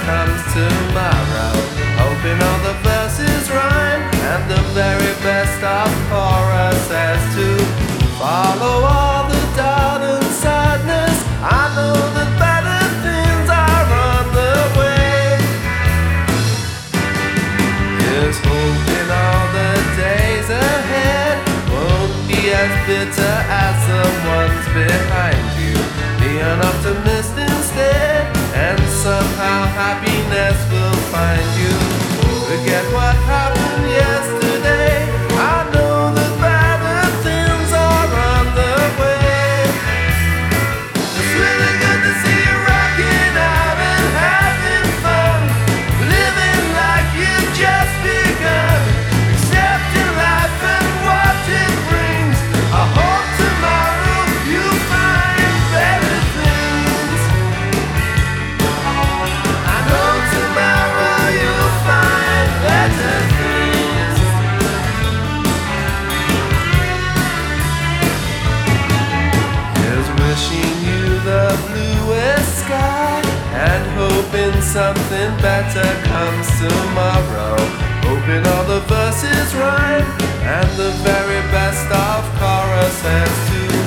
comes tomorrow. Hoping all the verses rhyme and the very best of choruses to follow all the doubt and sadness. I know that better things are on the way. Here's hoping all the days ahead won't be as bitter as the ones behind you. Be an optimist instead, and somehow happiness will find you. Forget what happened yesterday. I know that better things are on the way. It's really good to see you rocking out and having fun, living like you've just begun, accepting life and what it brings. I hope tomorrow you find better things. I know tomorrow you'll find better things. Here's wishing you the bluest sky and hoping something better comes tomorrow. Hoping all the verses rhyme and the very best of choruses too.